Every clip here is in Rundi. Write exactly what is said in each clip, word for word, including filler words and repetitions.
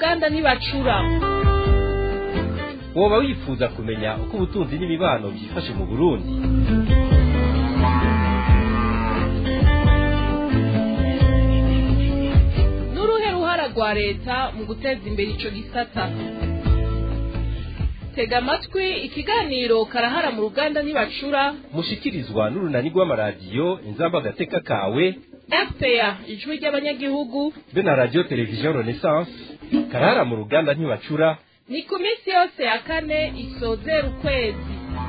ruganda ntibacura. woba wifuza kumenya uko ubutunzi n'imibano byifashe mu Burundi? Nuruhe ruhara rwa leta mu guteza imbere ico gisata? Tega amatwi ikiganiro karahara mu ruganda ntibacura, mushikirizwa n'urunani rw'amaradiyo Inzamba Gateka Kawe, R P A ijwi ry'abanyagihugu, be na radio television Renaissance. Karahara mu ruganda ntibacura ni ku minsi yose ya kane isozera ukwezi.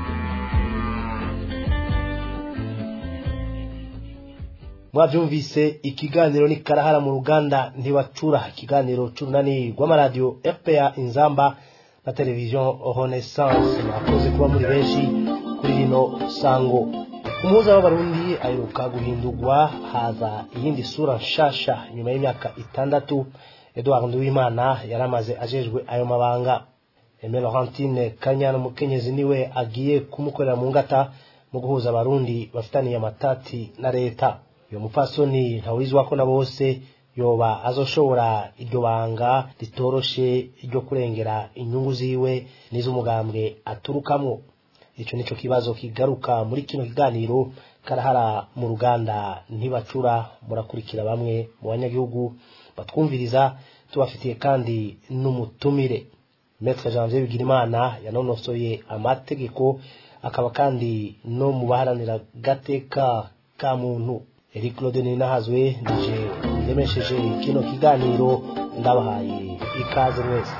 Mwavyumvise, ikiganiro ni karahara mu ruganda ntibacura, ikiganiro c'urunani rw'amaradiyo R P A, Inzamba na television Renaissance. Mwakoze kuba muri benshi kuri rino sango. Umuhuza w'abarundi aheruka guhindurwa, haza iyindi sura nshasha nyuma y'imyaka itandatu. Edouard Nduwimana yaramaze ajejwe ayo mabanga. Aimé Laurentine Kanyana Mukenyezi niwe agiye kumukorera mu ngata mu guhuza abarundi bafitaniye amatati na leta. Uyo mupfasoni ntawizwa ko na bose yoba azoshobora iryo banga ritoroshe ryo kurengera inyungu ziwe n'iz'umugambwe aturukamwo. Ico nico kibazo kigaruka muri kino kiganiro karahara mu ruganda ntibacura. Murakurikira bamwe mu banyagihugu batwumviriza, tubafitiye kandi n'umutumire. Maître Janvier Bigirimana yanonosoye amategeko, akaba kandi no mu baharanira gateka ka muntu. Eric Claude Ninahazwe nije ndemesheje kino kiganiro, ndabahaye ikaze mwese.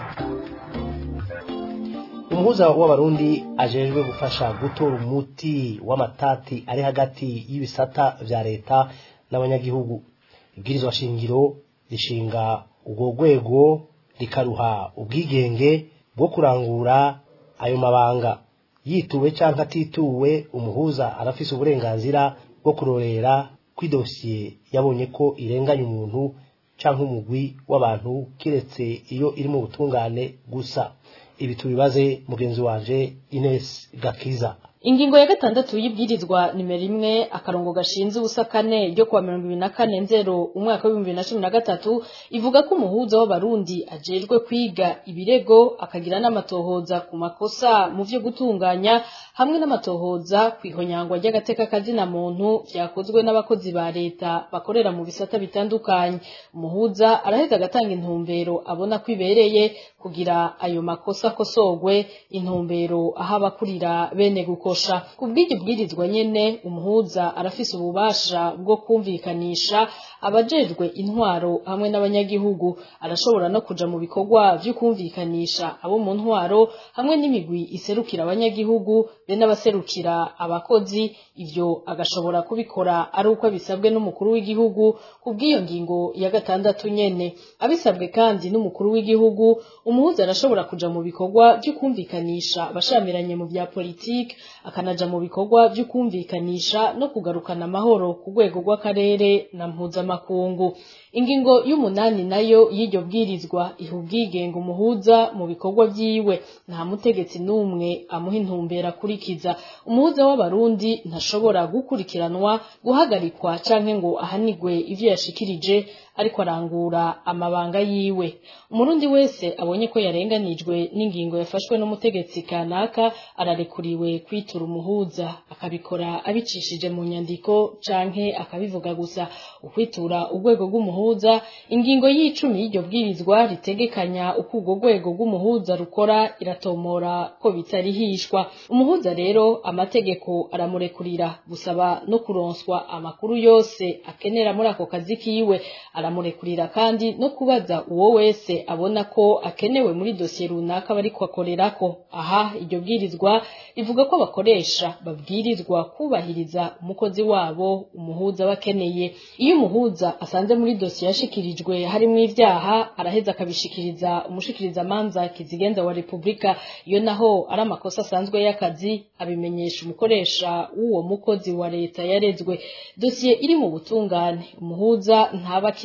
Umuhuza w'abarundi ajejwe gufasha gutora umuti w'amatati ari hagati y'ibisata vya leta n'abanyagihugu. Ibwirizwa shingiro rishinga ubwo rwego rikaruha ubwigenge bwo kurangura ayo mabanga. Yituwe canke atituwe, umuhuza arafise uburenganzira bwo kurorera kw'idosiye yabonye ko irenganya umuntu canke umugwi w'abantu, kiretse iyo iri mu butungane gusa. Ibi tubibaze mugenzi wanje Ines Gakiza. Ingingo ya gatandatu y'ibwirizwa nimero imwe akarongo gashinze ubusa kane ryo kuwa mirongo ibiri na kane nzero umwaka w'ibihumbi bibiri na cumi na gatatu ivuga ko umuhuza w'abarundi ajejwe kwiga ibirego akagira n'amatohoza ku makosa mu vyo gutunganya hamwe n'amatohoza kwihonyangwa ry'agateka kazina muntu vyakozwe n'abakozi ba leta bakorera mu bisata bitandukanye. Umuhuza araheza agatanga intumbero abona kwibereye kugira ayo makosa kosogwe, intumbero aho abakurira bene guko. Kubw'iryo bwirizwa nyene, umuhuza arafise ububasha bwo kumvikanisha abajejwe intwaro hamwe n'abanyagihugu. Arashobora no kuja mu bikorwa vyo kumvikanisha abo mu ntwaro hamwe n'imigwi iserukira abanyagihugu be n'abaserukira abakozi. Ivyo agashobora kubikora ari uko bisabwe n'umukuru w'igihugu. Kubw'iyo ngingo ya gatandatu nyene, abisabwe kandi n'umukuru w'igihugu, umuhuza arashobora kuja mu bikorwa vyo kumvikanisha bashamiranye mu vya politike, akanaja mu bikorwa vyo kumvikanisha no kugarukana amahoro ku rwego rw'akarere na mpuzamakungu. Ingingo y'umunani nayo y'iryo bwirizwa iha ubwigenge umuhuza mu bikorwa vyiwe. Nta mutegetsi n'umwe amuha intumbero akurikiza. Umuhuza w'abarundi ntashobora gukurikiranwa, guhagarikwa canke ngo ahanigwe ivyo yashikirije ariko arangura amabanga yiwe. Umurundi wese abonye ko yarenganijwe n'ingingo yafashwe n'umutegetsi kanaka ararekuriwe kwitura umuhuza, akabikora abicishije mu nyandiko canke akabivuga gusa. Ukwitura urwego rw'umuhuza, ingingo y'icumi y'iryo bwirizwa ritegekanya uko urwo rwego rw'umuhuza rukora iratomora ko bitarihishwa. Umuhuza rero amategeko aramurekurira gusaba no kuronswa amakuru yose akenera muri ako kazi kiwe. Aramurekurira kandi no kubaza uwo wese abona ko akenewe muri dosiye runaka bariko akorerako. Aha iryo bwirizwa rivuga ko abakoresha babwirizwa kubahiriza umukozi wabo umuhuza bakeneye. Iyo umuhuza asanze muri dosiye yashikirijwe harimo ivyaha, araheza akabishikiriza umushikiriza amanza kizigenza wa Republika. Iyo naho ari amakosa asanzwe y'akazi, abimenyesha umukoresha w'uwo mukozi wa leta yarezwe. Dosiye iri mu butungane, umuhuza ntaba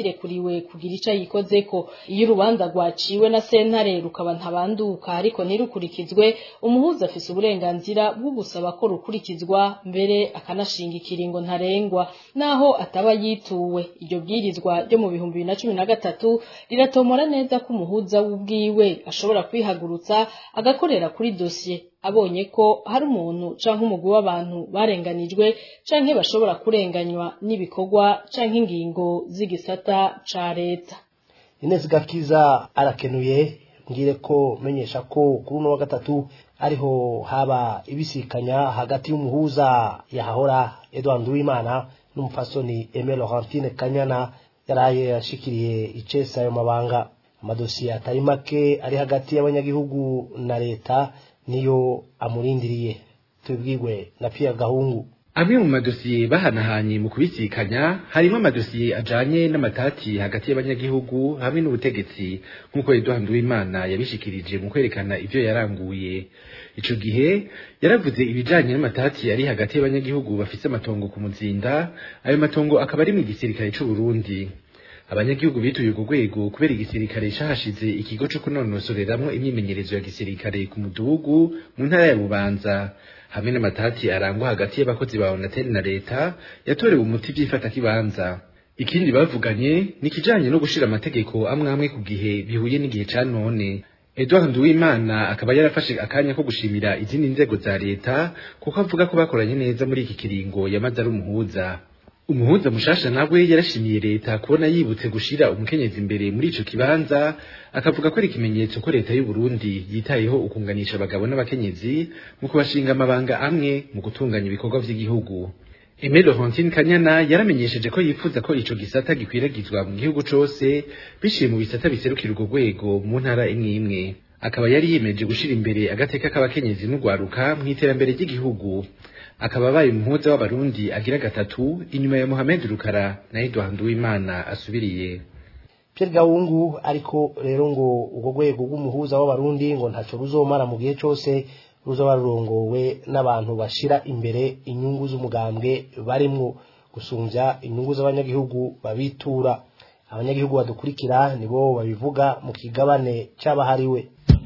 atarekuriwe kugira ico yikozeko. Iyo urubanza rwaciwe na sentare rukaba ntabanduka ariko ntirukurikizwe, umuhuza afise uburenganzira bwo gusaba ko rukurikizwa, mbere akanashinga ikiringo ntarengwa naho ataba yituwe. Iryo bwirizwa ryo mu bihumbi bibiri na cumi na gatatu riratomora neza ko umuhuza w'ubwiwe ashobora kwihagurutsa agakorera kuri dosiye abonye ko hari umuntu canke umugwi w'abantu barenganijwe canke bashobora kurenganywa n'ibikorwa canke ingingo z'igisata ca leta. Ines Gakiza arakenuye. Ngire ko menyesha ko kuri uno wa gatatu ariho haba ibisikanya hagati y'umuhuza yahahora Edouard Nduwimana n'umupfasoni Aimé Laurentine Kanyana yaraye yashikiriye icesa ayo mabanga. Amadosiye atari make ari hagati y'abanyagihugu na leta niyo amurindiriye. Tubwirwe na Pierre Gahungu. Amwe mu madosiye bahanahanye mu kubisikanya harimo amadosiye ajanye n'amatati hagati y'abanyagihugu hamwe n'ubutegetsi nk'uko Edouard Nduwimana yabishikirije mu kwerekana ivyo yaranguye. Ico gihe yaravuze ibijanye n'amatati ari hagati y'abanyagihugu bafise amatongo ku Muzinda, ayo matongo akaba ari mu gisirikare c'u Burundi. Abanyagihugu bituye uko rwego kubera igisirikare cahashize ikigo co kunonosoreramwo imyimenyerezo ya gisirikare ku Mudugudu mu ntara ya Bubanza, hamwe n'amatati arangwa hagati y'abakozi ba Onatel na leta yatorewe umuti vyifata kibanza. Ikindi bavuganye ni kijanye no gushira amategeko amwe amwe ku gihe bihuye n'igihe ca none. Edouard Nduwimana akaba yarafashe akanya ko gushimira izindi nzego za leta kuko avuga ko bakoranye neza muri iki kiringo yamaze ari umuhuza. Umuhuza mushasha nawe yarashimiye leta kubona yibutse gushira umukenyezi imbere muri ico kibanza, akavuga ko ari ikimenyetso ko leta y'u Burundi yitayeho ukunganisha abagabo n'abakenyezi mu kubashinga amabanga amwe mu gutunganya ibikorwa vy'igihugu. Aimé Laurentine Kanyana yaramenyesheje ko yifuza ko ico gisata gikwiragizwa mu gihugu cose bishiye mu bisata biserukira urwo rwego mu ntara imwe imwe. Akaba yari yimeje gushira imbere agateka k'abakenyezi n'ugwaruka mu iterambere ry'igihugu. Akaba abaye umuhuza w'abarundi agira gatatu inyuma ya Mohamed Rukara na Edouard Nduwimana asubiriye. Pierre Gahungu ariko rero ngo ubwo rwego rw'umuhuza w'abarundi ngo ntaco ruzomara mu gihe cose ruzoba rurongowe n'abantu bashira imbere inyungu z'umugambwe barimwo gusumvya inyungu z'abanyagihugu babitura. Abanyagihugu badukurikira nibo babivuga mu kigabane c'abahariwe.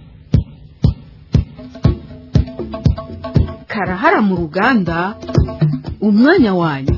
Karahara mu ruganda umwanya wanyu.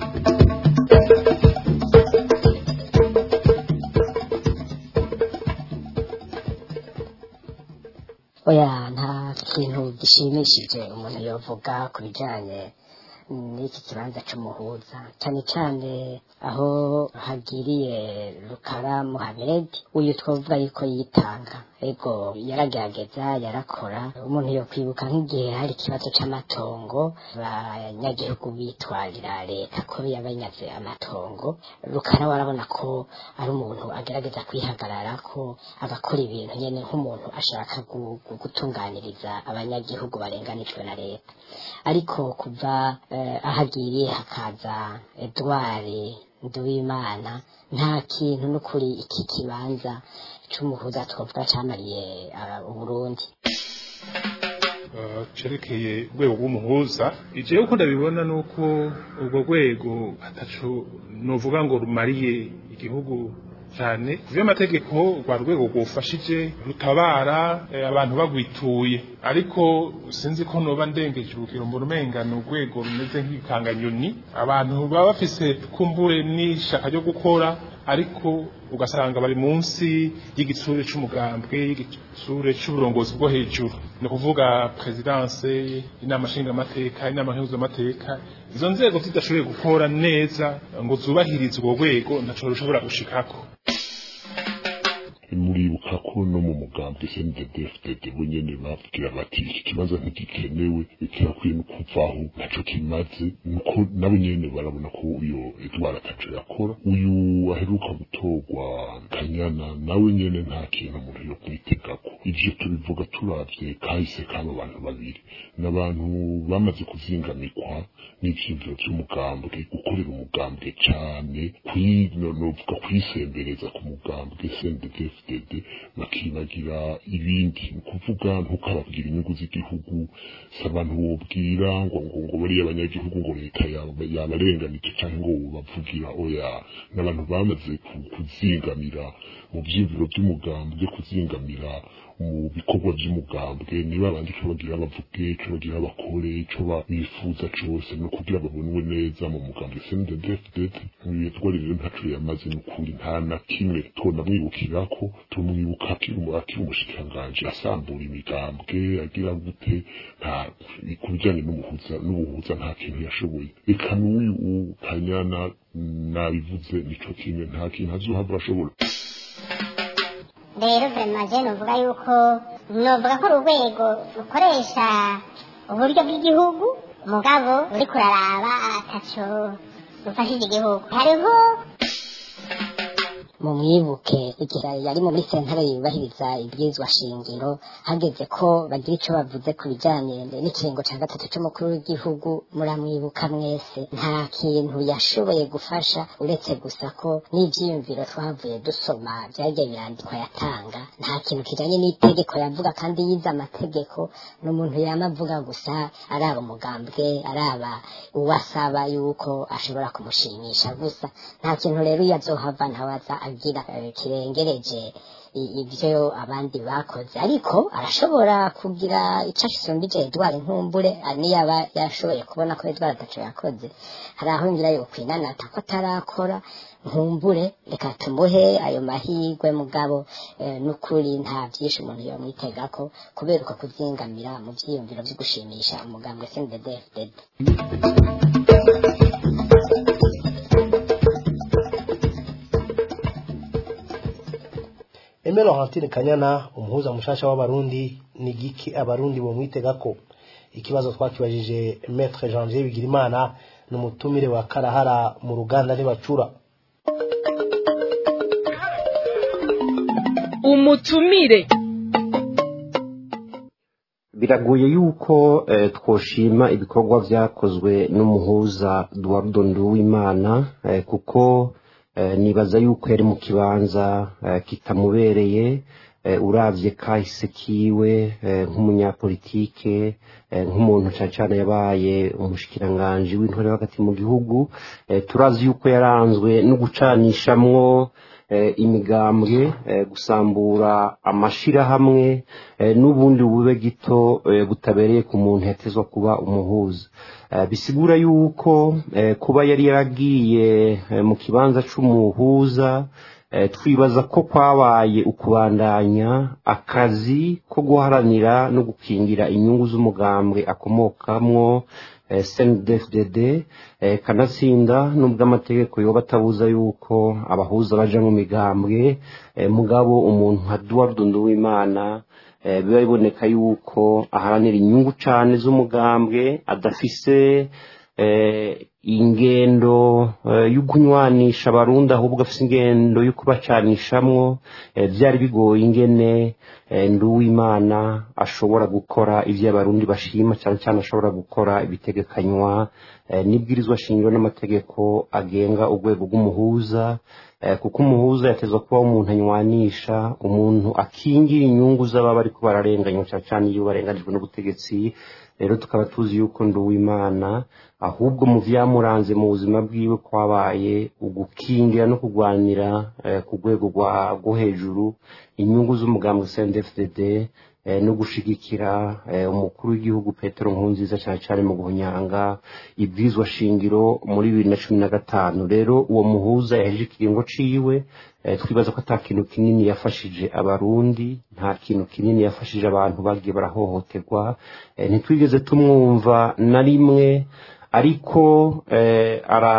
Oya nta kintu gishimishije umuntu yovuga ku bijanye n'iki kibanza c'umuhuza, cyane cyane aho hagiriye Rukara Mohamed, uyu twavuga yuko yitanga ego yaragerageza yarakora. Umuntu yo kwibuka nk'igihe hari ikibazo c'amatongo abanyagihugu bitwarira leta ko yabanyaze amatongo, Rukara warabona ko ari umuntu agerageza kwihagarara ko agakora ibintu nyene nk'umuntu ashaka gutunganiriza abanyagihugu barenganijwe na leta. Ariko kuva eh, ahagiriye hakaza Edouard Nduwimana nta kintu n'ukuri iki kibanza c'umuhuza twavuga camariye uh, Uburundi. Uh, cerekeye urwego rw'umuhuza ije uko ndabibona nuko urwo rwego ataco novuga ngo rumariye igihugu cyane kuvyo amategeko rwa rwego rwofashije rutabara eh, abantu bagwituye, ariko sinzi ko noba ndengeje urugero mbona umenga ni urwego rumeze nk'ikanganyoni abantu baba bafise kumbure n'ishaka ryo gukora, ariko ugasanga bari munsi y'igitsure c'umugambwe y'igitsure c'uburongozi bwo hejuru, no kuvuga presidence, inama nshinga amateka, inama nkenguza amateka. Izo nzego zidashoboye gukora neza ngo zubahirize urwo rwego ntaco rushobora gushikako. Muribuka ko no mu mugambi C N D D F D D bunyene bavugira bati iki kibanza ntigikenewe kirakwiye no kuvaho ntaco kimaze, nuko nabo nyene barabona ko uyo Edouard ataco yakora. Uyu aheruka gutorwa Kanyana nawe nyene nta kintu umuntu yo kwitegako, ivyo tubivuga turavye kahise k'abo bantu babiri n'abantu bamaze kuzingamikwa n'ivyiyumviro vy'umugambwe gukorera umugambwe cane kwinonovuga kwisembereza ku mugambwe C N D D F D D bakibagira ibindi ni ukuvuga ntukababwira inyungu z'igihugu si abantu wobwira ngo ngo ngo bariya abanyagihugu ngo leta yabarenganije canke ngo bavugira oya n'abantu bamaze kuzingamira mu vyiyumviro vy'umugambwe kuzingamira mu bikorwa vy'umugambwe niba abandi ico bagira bavuge ico bagira bakore ico bifuza cose no kugira babonwe neza mu mugambwe C N D D F D D mwitwa rero ntaco yamaze n'ukuri nta na kimwe tonamwibukirako tumwibuka akiri umushikiranganji asambura imigambwe agira gute nta kubijanye n'umuhuza n'ubuhuza nta kintu yashoboye reka n'uyu Kanyana nabivuze nico kimwe nta kintu azohava ashobora rero vraiment je novuga yuko novuga ko urwego rukoresha uburyo bw'igihugu mugabo uri kuraraba ataco rufashije igihugu hariho mu mwibuke igihe yari muri sentare yubahiriza ibwirizwa shingiro hageze ko bagira ico bavuze ku bijanye n'ikiringo ca gatatu c'umukuru w'igihugu muramwibuka mwese nta kintu yashoboye gufasha uretse gusa ko n'ivyiyumviro twavuye dusoma vyagiye birandikwa yatanga nta kintu kijanye n'itegeko yavuga kandi yize amategeko n'umuntu yama avuga gusa araba umugambwe araba uwasaba yuko ashobora kumushimisha gusa nta kintu rero yazohava ntawaza agira kirengereje ivyo abandi bakoze ariko arashobora kugira ico asumbije Edouard Nkumbure niyaba yashoboye kubona ko Edouard ataco yakoze hari aho ngira yo kwinanata ko atarakora Nkumbure reka tumuhe ayo mahirwe mugabo n'ukuri nta vyinshi umuntu yomwitegako kubera uko kuzingamira mu vyiyumviro vyo gushimisha umugambwe C N D D F D D. Aime Laurentine Kanyana umuhuza mushasha w'abarundi ni giki abarundi bo mwitegako ikibazo twakibajije Maître Janvier Bigirimana n'umutumire wa Karahara mu ruganda ntibacura umutumire biragoye yuko eh, twoshima ibikorwa vyakozwe n'umuhuza Eduardo Nduwimana eh, kuko eh, nibaza yuko yari mu kibanza eh, kitamubereye eh, uravye kahise kiwe eh, nk'umunyapolitike eh, nk'umuntu cyane cyane yabaye umushikiranganje w'intore hagati mu gihugu eh, turazi yuko yaranzwe no gucanishamwo eh, imigambwe eh, gusambura amashirahamwe eh, n'ubundi bube gito eh, butabereye ku muntu yatezwa kuba umuhuza eh, bisigura yuko eh, kuba yari yaragiye eh, mu kibanza c'umuhuza eh, twibaza ko kwabaye ukubandanya akazi ko guharanira no gukingira inyungu z'umugambwe akomokamwo C N D D F D D eh, kanatsinda nubwo amategeko yoba atabuza yuko abahuza baja mu migambwe eh, mugabo umuntu nka Eduardo Nduwimana eh, biba biboneka yuko aharanira inyungu cane z'umugambwe adafise eh, ingendo uh, y'ukunywanisha abarundi ahubwo afise ingendo yo kubacanishamwo eh, vyari bigoye ingene eh, Nduwimana ashobora gukora ivyo abarundi bashima cyane cyane ashobora gukora ibitegekanywa eh, n'ibwirizwa shingiro n'amategeko agenga urwego rw'umuhuza eh, kuko umuhuza yatezwa kuba umuntu anywanisha umuntu akingira inyungu z'ababa ariko bararenganywa cyane cyane iyo barenganijwe n'ubutegetsi rero tukaba tuzi yuko Nduwimana ahubwo mu vyamuranze mu buzima bwiwe kwabaye ugukingira no kugwanira eh, ku rwego rwo hejuru inyungu z'umugambwe C N D D F D D eh, no gushigikira eh, umukuru w'igihugu Petero Nkurunziza cyane cyane mu guhonyanga ibwizwa shingiro muri bibiri na cumi na gatanu rero uwo muhuza yaje ikiringo ciwe eh, twibaza ko ata kintu kinini yafashije abarundi nta kintu kinini yafashije abantu bagiye barahohoterwa eh, ntitwigeze tumwumva na rimwe ariko eh,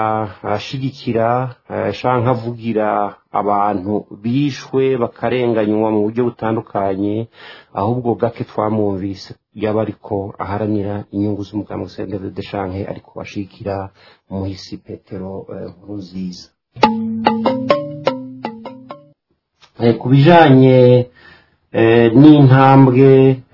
arashigikira eh, shanka avugira abantu bishwe bakarenganywa mu buryo butandukanye ahubwo gake twamwumvise yaba ariko aharanira inyungu z'umugambwe C N D D F D D shanke ariko ashigikira umuhisi Petero Nkurunziza eh, kubijanye n'intambwe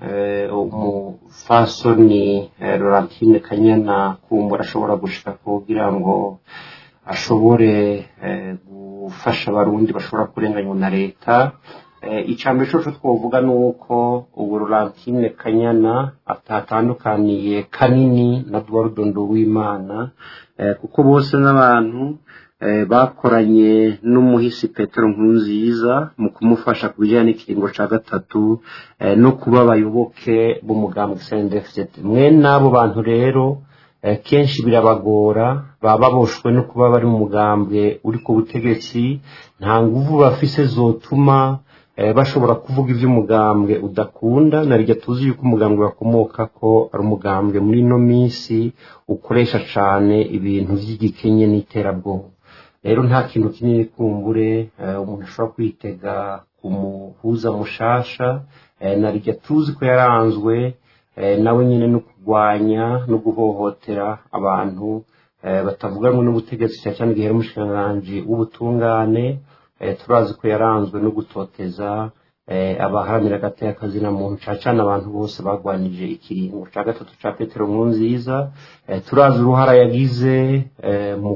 umufasoni Laurentine Kanyana kumbura ashobora gushika kugira ngo ashobore gufasha abarundi bashobora kurenganywa na leta. Icambere cyo twovuga nuko ubu Laurentine Kanyana atatandukaniye kanini na Eduardo Nduwimana kuko bose n'abantu bakoranye n'umuhisi Petero Nkurunziza mu kumufasha kubijyana n'ikiringo ca gatatu no kuba abayoboke b'umugambi C N D D F D. Mwe n'abo bantu rero kenshi birabagora, baba boshwe no kuba bari mu mugambwe uri ku butegetsi, nta nguvu bafise zotuma bashobora kuvuga ivy'umugambwe udakunda. Narijya tuzi yuko umugambwe bakomoka ko ari umugambwe muri no minsi ukoresha cane ibintu vy'igikenye n'iterabwoba. Rero nta kintu kinini kumbure umuntu ashobora kwitega kumuhuza mushasha. Narijya tuzi ko yaranzwe nawe nyine no kugwanya no guhohotera abantu batavuganwe n'ubutegetsi cyane igihe ari umushikiranganji w'ubutungane. Turazi ko yaranzwe no gutoteza abaharanira agateka kazina muntu cacana abantu bose bagwanije ikiringo ca gatatu ca Petero Nkurunziza. Turazi uruhara yagize mu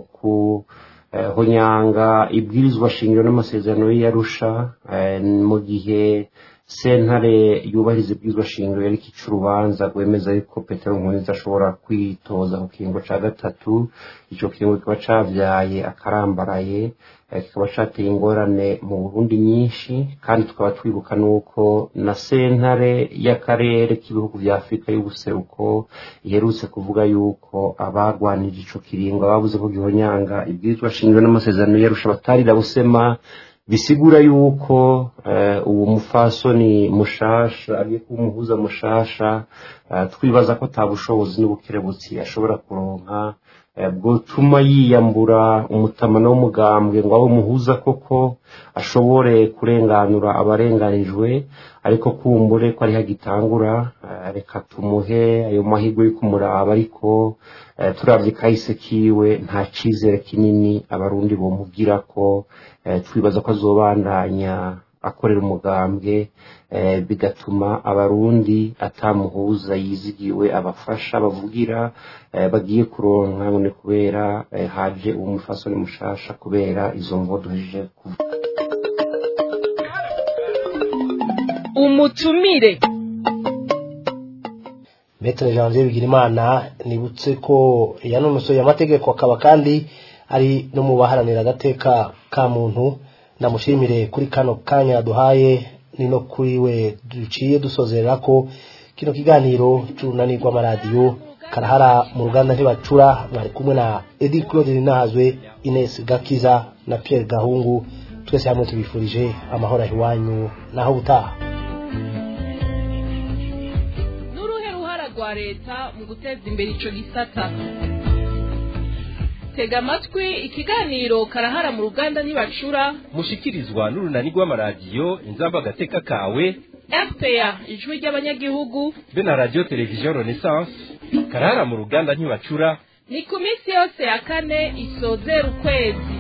kuhonyanga ibwirizwa shingiro n'amasezerano y'Arusha mu gihe sentare yubahiriza ibwirizwa shingiro yari kica urubanza rwemeza yuko Petero Nkurunziza ashobora kwitoza ku kiringo ca gatatu. Ico kiringo kikaba cavyaye akarambaraye, kikaba cateye ingorane mu Burundi nyinshi, kandi tukaba twibuka nuko na sentare y'akarere k'ibihugu vya Afrika y'ubuseruko iherutse kuvuga yuko abarwanije ico kiringo babuze ko gihonyanga ibwirizwa shingiro n'amasezerano y'Arusha batarira busema. Bisigura yuko uwo mufasoni mushasha agiye kumuhuza mushasha, twibaza ko tabushobozi n'ubukerebutsi ashobora kuronka bwotuma yiyambura umutamana w'umugambwe ngo abo muhuza koko ashobore kurenganura abarenganijwe. Ariko kumbure ko ari hagitangura, reka tumuhe ayo mahirwe yo kumuraba. Ariko turavye kahise kiwe nta cizere kinini abarundi bomugira ko. Twibaza ko azobandanya akorera umugambwe, bigatuma abarundi atamuhuza yizigiwe abafasha bavugira bagiye kuronka none kubera haje uwo mufasoni mushasha kubera izo mvo duhejeje kuvuga. Umutumire Maître Janvier Bigirimana nibutse ko yanonosoye amategeko akaba kandi ari no mu baharanira agateka ka muntu. Ndamushimire kuri kano kanya duhaye ni no kuri we duciye dusozerera ko kino kiganiro c'urunani rw'amaradiyo karahara mu ruganda ntibacura. Bari kumwe na Edi Claude Ninahazwe, Ines Gakiza na Pierre Gahungu. Twese hamwe tubifurije amahoro iwanyu naho butaha. N'uruhe ruhara rwa leta mu guteza imbere ico gisata? Tega amatwi ikiganiro karahara mu ruganda ntibacura mushikirizwa n'urunani rw'amaradiyo Inzamba Agateka kawe, R P A ijwi ry'abanyagihugu, be na radio television Renaissance. Karahara mu ruganda ntibacura ni ku minsi yose ya kane isozera ukwezi.